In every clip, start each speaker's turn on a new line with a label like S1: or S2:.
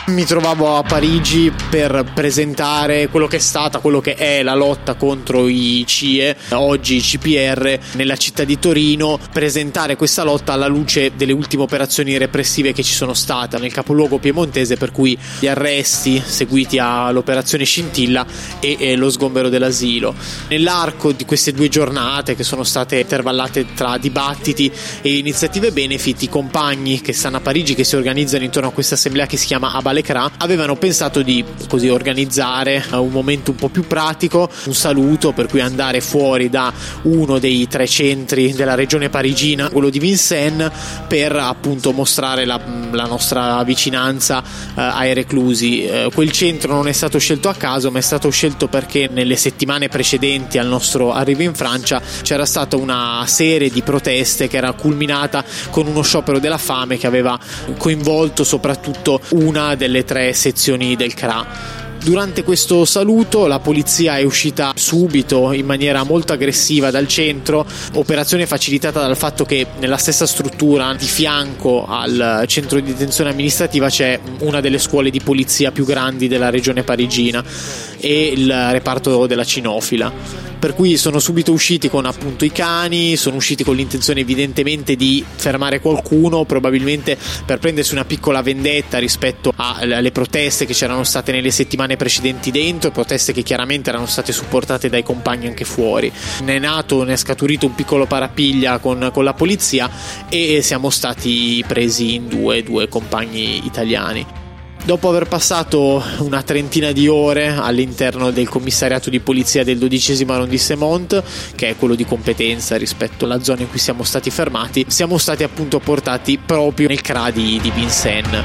S1: Mi trovavo a Parigi per presentare quello che è la lotta contro i CIE, oggi CPR, nella città di Torino, presentare questa lotta alla luce delle ultime operazioni repressive che ci sono state nel capoluogo piemontese, per cui gli arresti seguiti all'operazione Scintilla e lo sgombero dell'asilo. Nell'arco di queste 2 giornate, che sono state intervallate tra dibattiti e iniziative benefit, i compagni che stanno a Parigi, che si organizzano intorno a questa assemblea che si chiama Abalecra, avevano pensato di così organizzare un momento un po' più pratico, un saluto, per cui andare fuori da uno dei 3 centri della regione parigina, quello di Vincennes, per appunto mostrare la nostra vicinanza ai reclusi. Quel centro non è stato scelto a caso, ma è stato scelto perché nelle settimane precedenti al nostro arrivo in Francia c'era stata una serie di proteste che era culminata con uno sciopero della fame che aveva coinvolto soprattutto una delle 3 sezioni del CRA. Durante questo saluto la polizia è uscita subito in maniera molto aggressiva dal centro, operazione facilitata dal fatto che nella stessa struttura di fianco al centro di detenzione amministrativa c'è una delle scuole di polizia più grandi della regione parigina e il reparto della cinofila. Per cui sono subito usciti con appunto i cani, sono usciti con l'intenzione evidentemente di fermare qualcuno, probabilmente per prendersi una piccola vendetta rispetto alle proteste che c'erano state nelle settimane precedenti dentro, proteste che chiaramente erano state supportate dai compagni anche fuori. Ne è scaturito un piccolo parapiglia con la polizia e siamo stati presi in due compagni italiani. Dopo aver passato una trentina di ore all'interno del commissariato di polizia del 12° arrondissement, che è quello di competenza rispetto alla zona in cui siamo stati fermati, siamo stati appunto portati proprio nel CRA di Vincennes.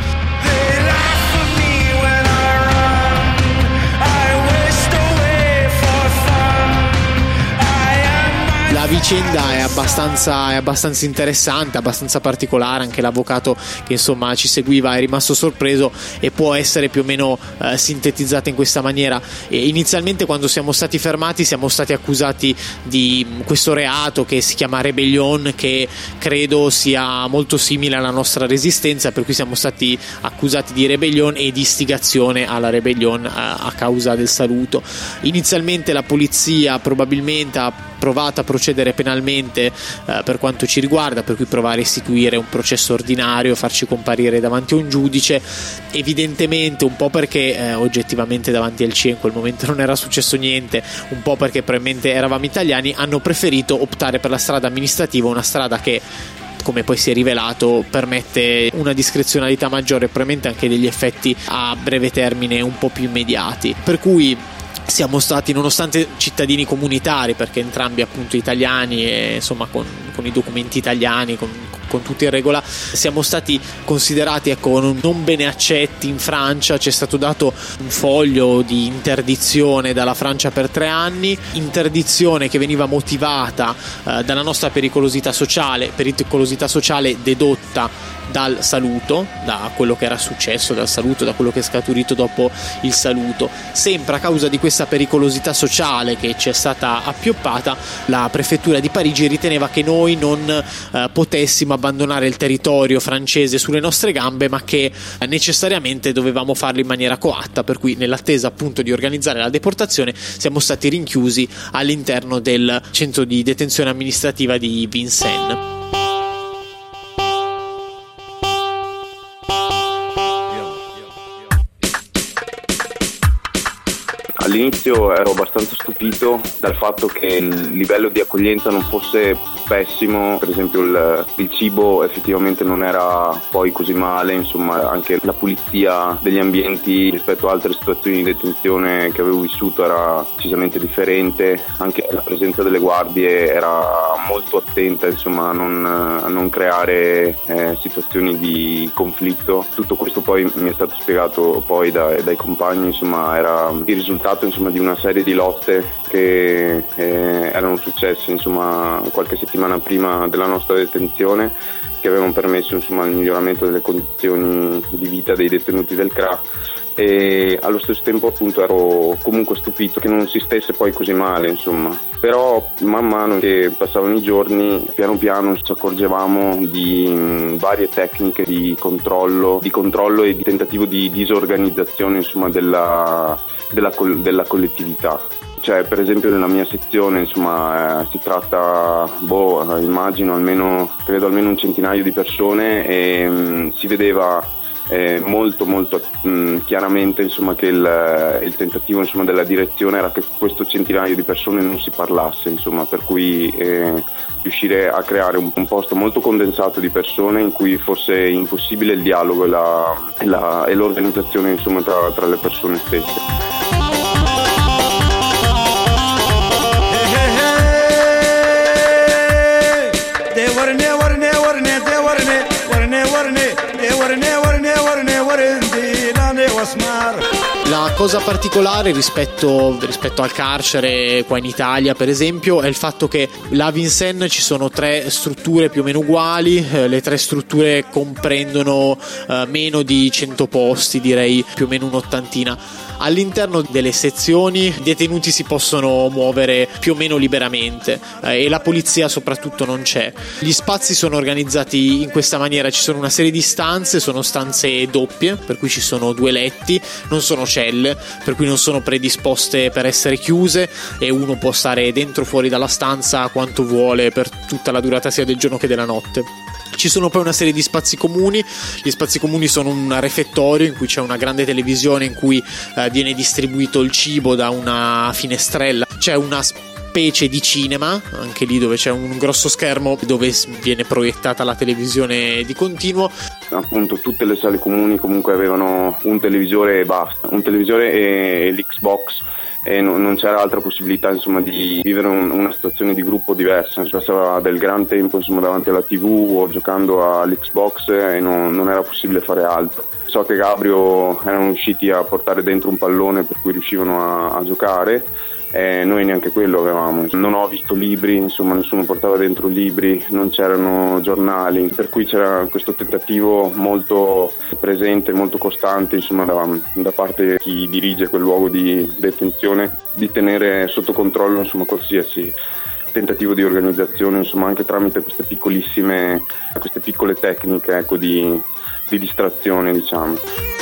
S1: La vicenda è abbastanza interessante, abbastanza particolare. Anche l'avvocato che insomma ci seguiva è rimasto sorpreso e può essere più o meno sintetizzata in questa maniera. Inizialmente, quando siamo stati fermati, siamo stati accusati di questo reato che si chiama rebellion, che credo sia molto simile alla nostra resistenza, per cui siamo stati accusati di rebellion e di istigazione alla rebellion a causa del saluto. Inizialmente la polizia probabilmente ha provato a procedere penalmente per quanto ci riguarda, per cui provare a istituire un processo ordinario, farci comparire davanti a un giudice. Evidentemente, un po' perché oggettivamente davanti al CIE in quel momento non era successo niente, un po' perché probabilmente eravamo italiani, hanno preferito optare per la strada amministrativa, una strada che, come poi si è rivelato, permette una discrezionalità maggiore e probabilmente anche degli effetti a breve termine un po' più immediati. Per cui siamo stati, nonostante cittadini comunitari, perché entrambi appunto italiani e insomma con i documenti italiani, con tutto in regola, siamo stati considerati non bene accetti in Francia. Ci è stato dato un foglio di interdizione dalla Francia per 3 anni, interdizione che veniva motivata dalla nostra pericolosità sociale dedotta dal saluto, da quello che era successo dal saluto, da quello che è scaturito dopo il saluto. Sempre a causa di questa pericolosità sociale che ci è stata appioppata, la prefettura di Parigi riteneva che noi non potessimo abbandonare il territorio francese sulle nostre gambe, ma che necessariamente dovevamo farlo in maniera coatta, per cui nell'attesa appunto di organizzare la deportazione siamo stati rinchiusi all'interno del centro di detenzione amministrativa di Vincennes.
S2: All'inizio ero abbastanza stupito dal fatto che il livello di accoglienza non fosse pessimo, per esempio il cibo effettivamente non era poi così male, insomma anche la pulizia degli ambienti rispetto a altre situazioni di detenzione che avevo vissuto era decisamente differente, anche la presenza delle guardie era molto attenta insomma a non creare situazioni di conflitto. Tutto questo poi mi è stato spiegato poi dai compagni, insomma era il risultato insomma di una serie di lotte che erano successe insomma qualche settimana prima della nostra detenzione, che avevano permesso insomma il miglioramento delle condizioni di vita dei detenuti del CRA e allo stesso tempo appunto ero comunque stupito che non si stesse poi così male, insomma. Però man mano che passavano i giorni, piano piano ci accorgevamo di varie tecniche di controllo e di tentativo di disorganizzazione, insomma, della collettività. Cioè, per esempio nella mia sezione, insomma, si tratta, immagino credo almeno un centinaio di persone, e si vedeva molto chiaramente, insomma, che il tentativo, insomma, della direzione era che questo centinaio di persone non si parlasse, insomma, per cui riuscire a creare un posto molto condensato di persone in cui fosse impossibile il dialogo e l'organizzazione, insomma, tra le persone stesse.
S1: La cosa particolare rispetto al carcere qua in Italia, per esempio, è il fatto che là a Vincennes ci sono 3 strutture più o meno uguali. Le 3 strutture comprendono meno di 100 posti, direi più o meno un'ottantina. All'interno delle sezioni i detenuti si possono muovere più o meno liberamente, e la polizia soprattutto non c'è. Gli spazi sono organizzati in questa maniera: ci sono una serie di stanze, sono stanze doppie, per cui ci sono 2 letti, non sono celle, per cui non sono predisposte per essere chiuse, e uno può stare dentro o fuori dalla stanza quanto vuole per tutta la durata sia del giorno che della notte. Ci sono poi una serie di spazi comuni. Gli spazi comuni sono un refettorio in cui c'è una grande televisione in cui viene distribuito il cibo da una finestrella. C'è una specie di cinema, anche lì, dove c'è un grosso schermo dove viene proiettata la televisione di continuo.
S2: Appunto, tutte le sale comuni comunque avevano un televisore e basta, un televisore e l'Xbox, e non c'era altra possibilità, insomma, di vivere una situazione di gruppo diversa. Si passava del gran tempo, insomma, davanti alla TV o giocando all'Xbox, e non era possibile fare altro. So che Gabrio erano riusciti a portare dentro un pallone per cui riuscivano a giocare, e noi neanche quello avevamo. Non ho visto libri, insomma, nessuno portava dentro libri, non c'erano giornali, per cui c'era questo tentativo molto presente, molto costante, insomma, da parte di chi dirige quel luogo di detenzione, di tenere sotto controllo, insomma, qualsiasi tentativo di organizzazione, insomma, anche tramite queste piccole tecniche, ecco, di distrazione, diciamo.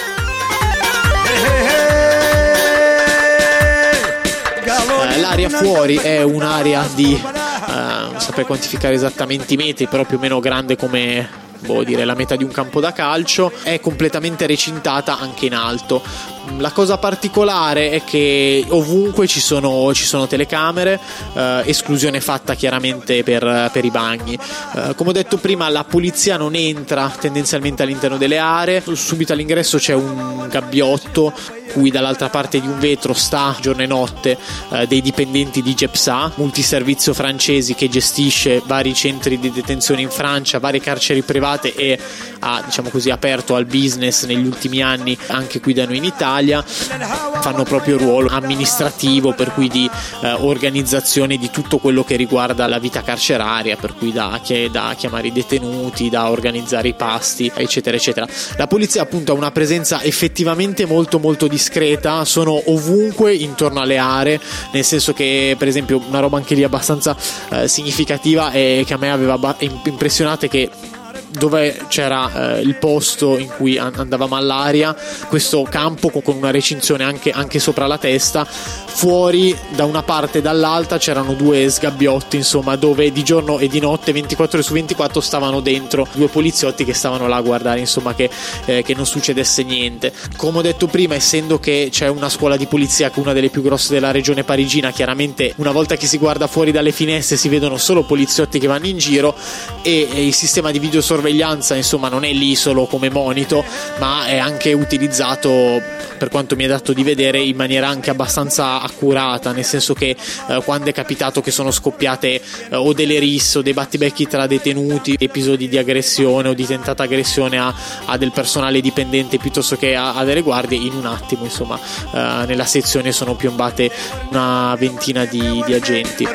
S1: L'area fuori è un'area di non saprei quantificare esattamente i metri, però più o meno grande come la metà di un campo da calcio. È completamente recintata anche in alto. La cosa particolare è che ovunque ci sono telecamere, esclusione fatta chiaramente per i bagni. Come ho detto prima, la polizia non entra tendenzialmente all'interno delle aree. Subito all'ingresso c'è un gabbiotto cui dall'altra parte di un vetro sta giorno e notte dei dipendenti di GEPSA, multiservizio francesi che gestisce vari centri di detenzione in Francia, varie carceri private, e ha, diciamo così, aperto al business negli ultimi anni anche qui da noi in Italia. Fanno proprio ruolo amministrativo, per cui di organizzazione di tutto quello che riguarda la vita carceraria, per cui da chiamare i detenuti, da organizzare i pasti, eccetera eccetera. La polizia appunto ha una presenza effettivamente molto molto discreta, sono ovunque intorno alle aree, nel senso che, per esempio, una roba anche lì abbastanza significativa e che a me aveva impressionato è che dove c'era il posto in cui andavamo all'aria, questo campo con una recinzione anche sopra la testa, fuori da una parte e dall'altra c'erano 2 sgabbiotti, insomma, dove di giorno e di notte 24 ore su 24 stavano dentro 2 poliziotti che stavano là a guardare, insomma, che non succedesse niente. Come ho detto prima, essendo che c'è una scuola di polizia che è una delle più grosse della regione parigina, chiaramente una volta che si guarda fuori dalle finestre si vedono solo poliziotti che vanno in giro, e il sistema di videosorveglianza, insomma, non è lì solo come monito, ma è anche utilizzato, per quanto mi è dato di vedere, in maniera anche abbastanza accurata, nel senso che quando è capitato che sono scoppiate o delle risse o dei battibecchi tra detenuti, episodi di aggressione o di tentata aggressione a del personale dipendente piuttosto che a delle guardie, in un attimo, insomma, nella sezione sono piombate una ventina di agenti.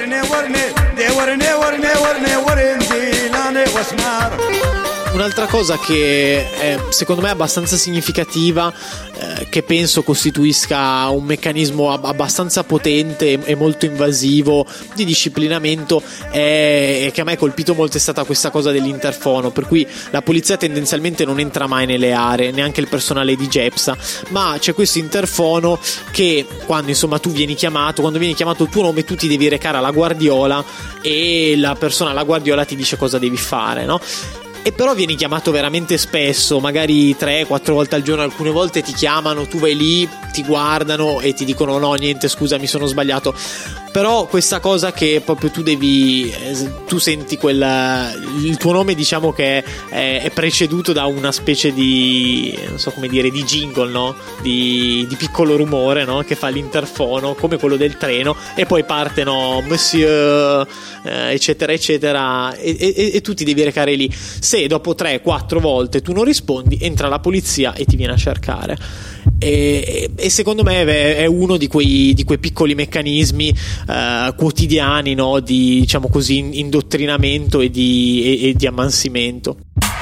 S1: Un'altra cosa che è, secondo me, abbastanza significativa, che penso costituisca un meccanismo abbastanza potente e molto invasivo di disciplinamento, è che a me ha colpito molto è stata questa cosa dell'interfono, per cui la polizia tendenzialmente non entra mai nelle aree, neanche il personale di Gepsa, ma c'è questo interfono che quando insomma quando vieni chiamato il tuo nome, tu ti devi recare alla guardiola e la persona alla guardiola ti dice cosa devi fare, no? E però vieni chiamato veramente spesso, magari 3-4 volte al giorno. Alcune volte ti chiamano, tu vai lì, ti guardano e ti dicono no, niente, scusa, mi sono sbagliato. Però questa cosa che proprio tu senti il tuo nome, diciamo che è preceduto da una specie di, non so come dire, di jingle, no? Di piccolo rumore, no? Che fa l'interfono, come quello del treno, e poi parte, no, monsieur, eccetera eccetera, e tu ti devi recare lì. Se dopo 3-4 volte tu non rispondi, entra la polizia e ti viene a cercare. E secondo me è uno di quei piccoli meccanismi quotidiani, no, di, diciamo così, indottrinamento e di ammansimento.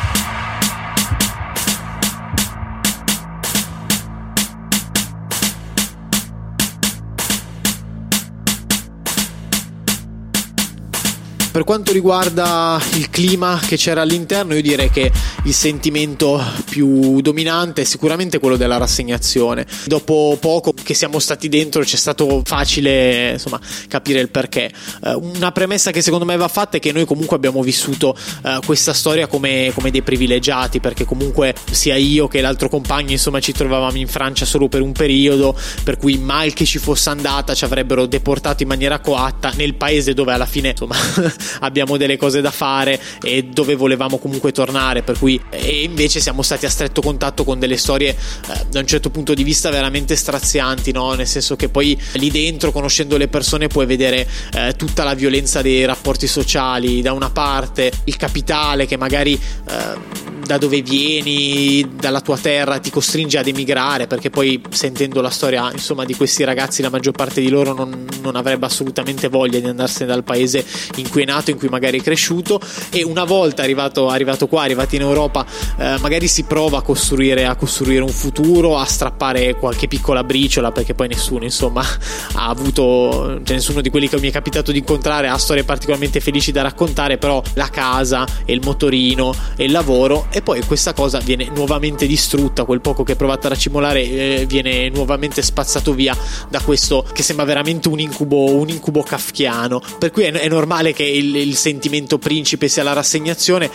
S1: Per quanto riguarda il clima che c'era all'interno, io direi che il sentimento più dominante è sicuramente quello della rassegnazione. Dopo poco che siamo stati dentro c'è stato facile, insomma, capire il perché. Una premessa che secondo me va fatta è che noi comunque abbiamo vissuto questa storia come dei privilegiati, perché comunque sia io che l'altro compagno, insomma, ci trovavamo in Francia solo per un periodo, per cui mal che ci fosse andata ci avrebbero deportato in maniera coatta nel paese dove alla fine, insomma, abbiamo delle cose da fare e dove volevamo comunque tornare, per cui e invece siamo stati a stretto contatto con delle storie da un certo punto di vista veramente strazianti, no? Nel senso che poi lì dentro, conoscendo le persone, puoi vedere tutta la violenza dei rapporti sociali, da una parte il capitale che magari da dove vieni, dalla tua terra, ti costringe ad emigrare, perché poi, sentendo la storia, insomma, di questi ragazzi, la maggior parte di loro non avrebbe assolutamente voglia di andarsene dal paese in cui è nato, in cui magari è cresciuto, e una volta arrivati in Europa, magari si prova a costruire un futuro, a strappare qualche piccola briciola, perché poi nessuno, insomma, ha avuto, cioè nessuno di quelli che mi è capitato di incontrare ha storie particolarmente felici da raccontare, però la casa e il motorino e il lavoro, e poi questa cosa viene nuovamente distrutta, quel poco che provate a racimolare viene nuovamente spazzato via da questo che sembra veramente un incubo kafkiano, per cui è normale che il sentimento principe sia la rassegnazione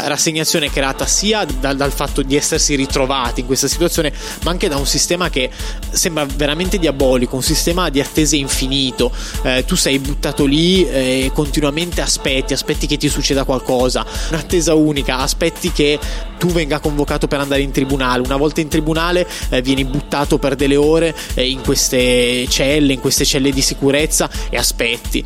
S1: creata sia dal fatto di essersi ritrovati in questa situazione, ma anche da un sistema che sembra veramente diabolico, un sistema di attese infinito. Tu sei buttato lì e continuamente aspetti che ti succeda qualcosa, un'attesa unica, aspetti che tu venga convocato per andare in tribunale. Una volta in tribunale vieni buttato per delle ore in queste celle di sicurezza e aspetti.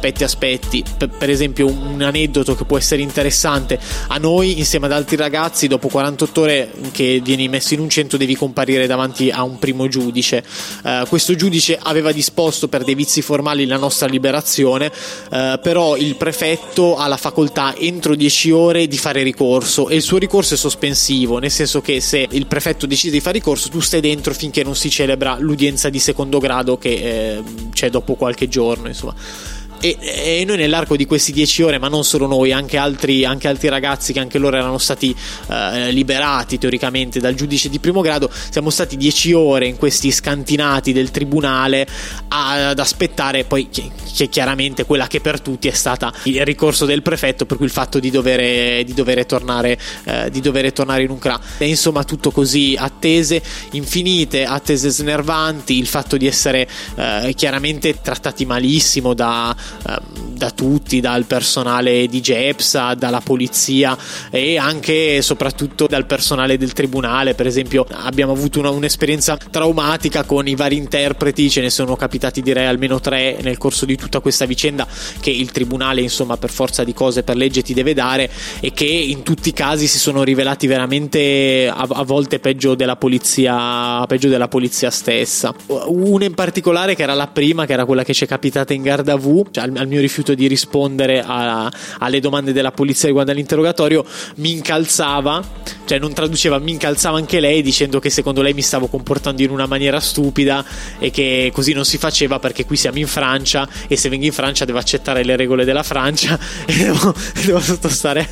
S1: Per esempio, un aneddoto che può essere interessante: a noi, insieme ad altri ragazzi, dopo 48 ore che vieni messo in un centro, devi comparire davanti a un primo giudice. Questo giudice aveva disposto per dei vizi formali la nostra liberazione, però il prefetto ha la facoltà entro 10 ore di fare ricorso, e il suo ricorso è sospensivo, nel senso che se il prefetto decide di fare ricorso, tu stai dentro finché non si celebra l'udienza di secondo grado che c'è dopo qualche giorno, insomma. E noi nell'arco di questi 10 ore, ma non solo noi, anche altri ragazzi che anche loro erano stati liberati teoricamente dal giudice di primo grado, siamo stati 10 ore in questi scantinati del tribunale ad aspettare poi che chiaramente quella che per tutti è stata il ricorso del prefetto, per cui il fatto di dover tornare in un CRA. E insomma, tutto così, attese infinite, attese snervanti, il fatto di essere chiaramente trattati malissimo da tutti, dal personale di Gepsa, dalla polizia e anche e soprattutto dal personale del tribunale. Per esempio, abbiamo avuto un'esperienza traumatica con i vari interpreti, ce ne sono capitati direi almeno 3 nel corso di tutta questa vicenda, che il tribunale, insomma, per forza di cose, per legge ti deve dare, e che in tutti i casi si sono rivelati veramente a volte peggio della polizia stessa. Una in particolare, che era la prima, che era quella che ci è capitata in Garda V, cioè al mio rifiuto di rispondere alle domande della polizia riguardo all'interrogatorio, mi incalzava, cioè non traduceva, mi incalzava anche lei dicendo che secondo lei mi stavo comportando in una maniera stupida e che così non si faceva perché qui siamo in Francia e se vengo in Francia devo accettare le regole della Francia e devo sottostare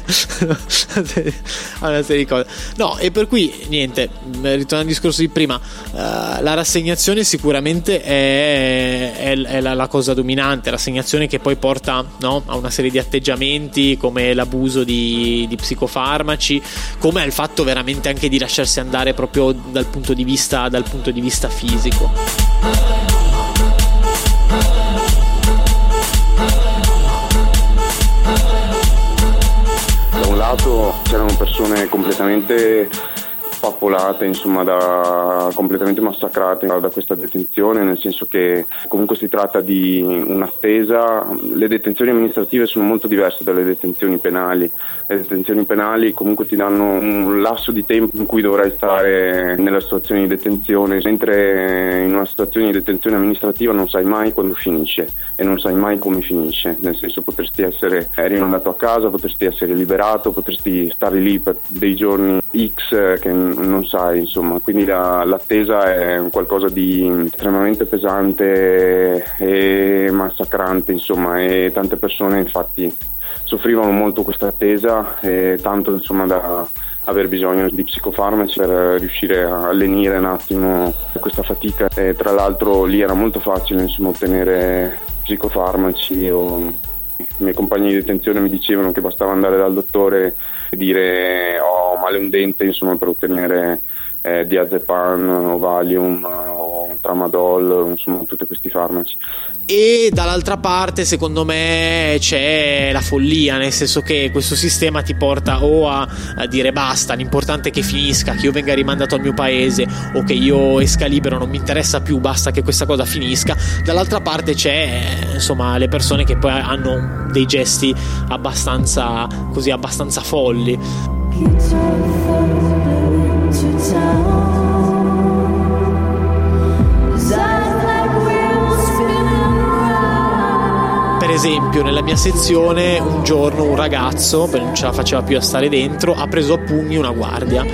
S1: a una serie di cose. No, e per cui niente, ritornando al discorso di prima, la rassegnazione sicuramente è la cosa dominante, rassegnazione che poi porta, no, a una serie di atteggiamenti come l'abuso di psicofarmaci, come al fatto veramente anche di lasciarsi andare proprio dal punto di vista fisico.
S2: Da un lato c'erano persone completamente spappolate, insomma, completamente massacrate da questa detenzione, nel senso che comunque si tratta di un'attesa. Le detenzioni amministrative sono molto diverse dalle detenzioni penali. Le detenzioni penali comunque ti danno un lasso di tempo in cui dovrai stare nella situazione di detenzione, mentre in una situazione di detenzione amministrativa non sai mai quando finisce e non sai mai come finisce, nel senso potresti essere rimandato a casa, potresti essere liberato, potresti stare lì per dei giorni X che non sai, insomma, quindi l'attesa è qualcosa di estremamente pesante e massacrante, insomma, e tante persone infatti soffrivano molto questa attesa, e tanto insomma da aver bisogno di psicofarmaci per riuscire a lenire un attimo questa fatica, e tra l'altro lì era molto facile, insomma, ottenere psicofarmaci. I miei compagni di detenzione mi dicevano che bastava andare dal dottore e dire ho male un dente, insomma, per ottenere diazepam o Valium o Tramadol, insomma tutti questi farmaci.
S1: E dall'altra parte secondo me c'è la follia, nel senso che questo sistema ti porta o a dire basta, l'importante è che finisca, che io venga rimandato al mio paese o che io esca libero, non mi interessa più, basta che questa cosa finisca. Dall'altra parte c'è insomma le persone che poi hanno dei gesti abbastanza folli. Per esempio nella mia sezione un giorno un ragazzo, perché non ce la faceva più a stare dentro, ha preso a pugni una guardia,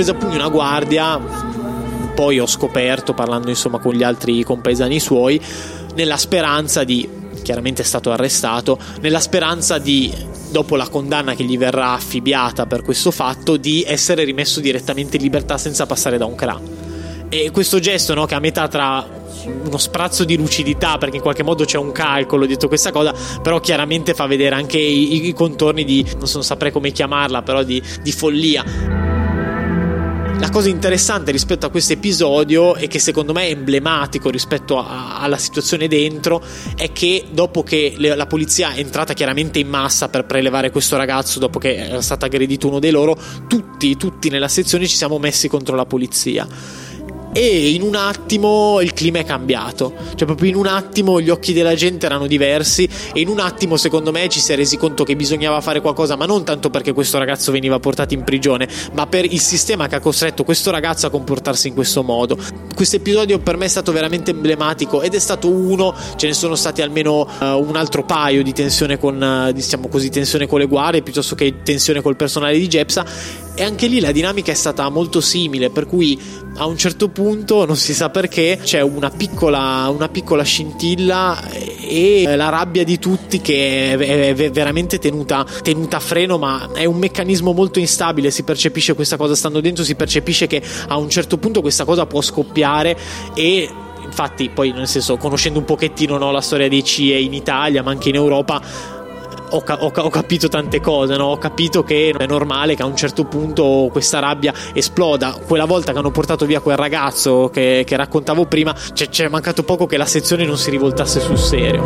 S1: poi ho scoperto, parlando insomma con gli altri compaesani suoi, nella speranza di, chiaramente è stato arrestato, nella speranza di, dopo la condanna che gli verrà affibbiata per questo fatto, di essere rimesso direttamente in libertà senza passare da un CRA. E questo gesto, no, che a metà tra uno sprazzo di lucidità, perché in qualche modo c'è un calcolo dietro questa cosa, però chiaramente fa vedere anche i contorni di, non saprei come chiamarla, però di follia. La cosa interessante rispetto a questo episodio, e che secondo me è emblematico rispetto alla situazione dentro, è che dopo che la polizia è entrata chiaramente in massa per prelevare questo ragazzo dopo che era stato aggredito uno dei loro, tutti nella sezione ci siamo messi contro la polizia. E in un attimo il clima è cambiato, cioè proprio in un attimo gli occhi della gente erano diversi, e in un attimo secondo me ci si è resi conto che bisognava fare qualcosa, ma non tanto perché questo ragazzo veniva portato in prigione, ma per il sistema che ha costretto questo ragazzo a comportarsi in questo modo. Questo episodio per me è stato veramente emblematico, ed è stato uno, ce ne sono stati almeno un altro paio di tensione con diciamo così, tensione con le guardie piuttosto che tensione col personale di Gepsa, e anche lì la dinamica è stata molto simile, per cui a un certo punto non si sa perché c'è una piccola scintilla e la rabbia di tutti che è veramente tenuta a freno, ma è un meccanismo molto instabile. Si percepisce questa cosa stando dentro, si percepisce che a un certo punto questa cosa può scoppiare. E infatti poi, nel senso, conoscendo un pochettino, no, la storia dei CIE in Italia ma anche in Europa, ho capito tante cose, no? Ho capito che è normale che a un certo punto questa rabbia esploda. Quella volta che hanno portato via quel ragazzo che raccontavo prima, c'è mancato poco che la sezione non si rivoltasse sul serio.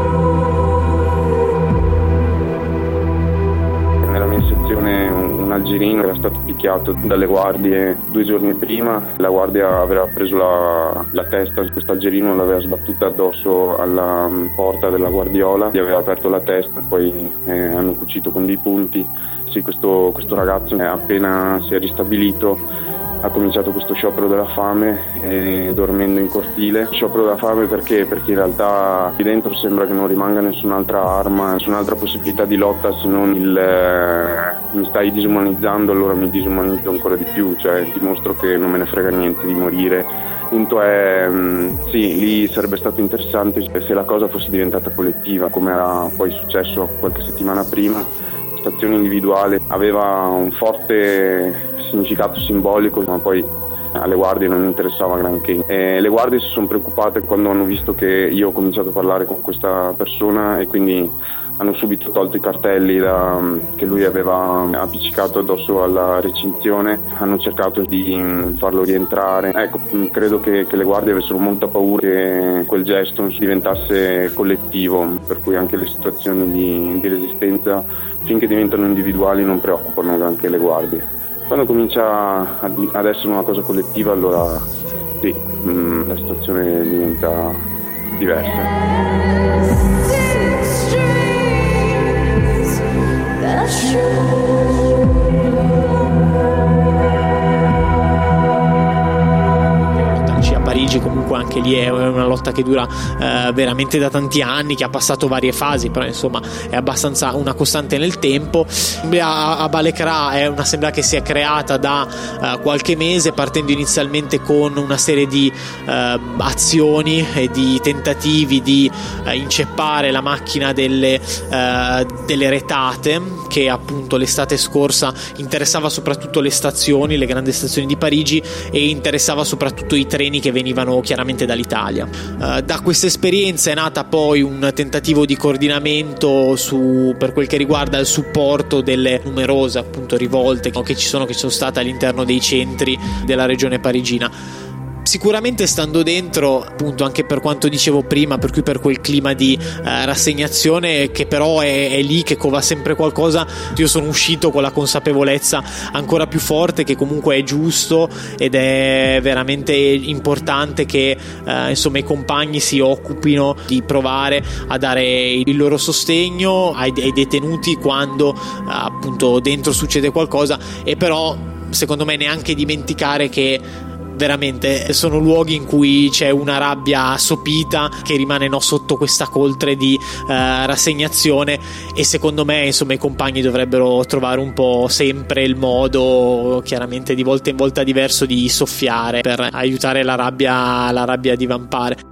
S2: Nella mia sezione un algerino era stato picchiato dalle guardie 2 giorni prima. La guardia aveva preso la testa, questo algerino l'aveva sbattuta addosso alla porta della guardiola, gli aveva aperto la testa e poi hanno cucito con dei punti. Sì, questo ragazzo appena si è ristabilito ha cominciato questo sciopero della fame dormendo in cortile. Sciopero della fame perché in realtà qui dentro sembra che non rimanga nessun'altra arma, nessun'altra possibilità di lotta se non mi stai disumanizzando, allora mi disumanizzo ancora di più, cioè dimostro che non me ne frega niente di morire. Il punto è, sì, lì sarebbe stato interessante se la cosa fosse diventata collettiva, come era poi successo qualche settimana prima. La stazione individuale aveva un forte significato simbolico, ma poi alle guardie non interessava granché. Le guardie si sono preoccupate quando hanno visto che io ho cominciato a parlare con questa persona e quindi hanno subito tolto i cartelli che lui aveva appiccicato addosso alla recinzione, hanno cercato di farlo rientrare. Ecco, credo che le guardie avessero molta paura che quel gesto diventasse collettivo, per cui anche le situazioni di resistenza, finché diventano individuali, non preoccupano anche le guardie. Quando comincia ad essere una cosa collettiva, allora sì, la situazione diventa diversa.
S1: Parigi comunque anche lì è una lotta che dura veramente da tanti anni, che ha passato varie fasi, però insomma è abbastanza una costante nel tempo. A Balecra è un'assemblea che si è creata da qualche mese, partendo inizialmente con una serie di azioni e di tentativi di inceppare la macchina delle retate, che appunto l'estate scorsa interessava soprattutto le grandi stazioni di Parigi, e interessava soprattutto i treni che venivano chiaramente dall'Italia. Da questa esperienza è nata poi un tentativo di coordinamento per quel che riguarda il supporto delle numerose appunto rivolte che ci sono state all'interno dei centri della regione parigina. Sicuramente stando dentro, appunto, anche per quanto dicevo prima, per cui per quel clima di rassegnazione che però è lì, che cova sempre qualcosa, io sono uscito con la consapevolezza ancora più forte che comunque è giusto ed è veramente importante che insomma i compagni si occupino di provare a dare il loro sostegno ai detenuti quando appunto dentro succede qualcosa, e però secondo me neanche dimenticare che veramente sono luoghi in cui c'è una rabbia sopita che rimane sotto questa coltre di rassegnazione, e secondo me insomma i compagni dovrebbero trovare un po' sempre il modo, chiaramente di volta in volta diverso, di soffiare per aiutare la rabbia a divampare.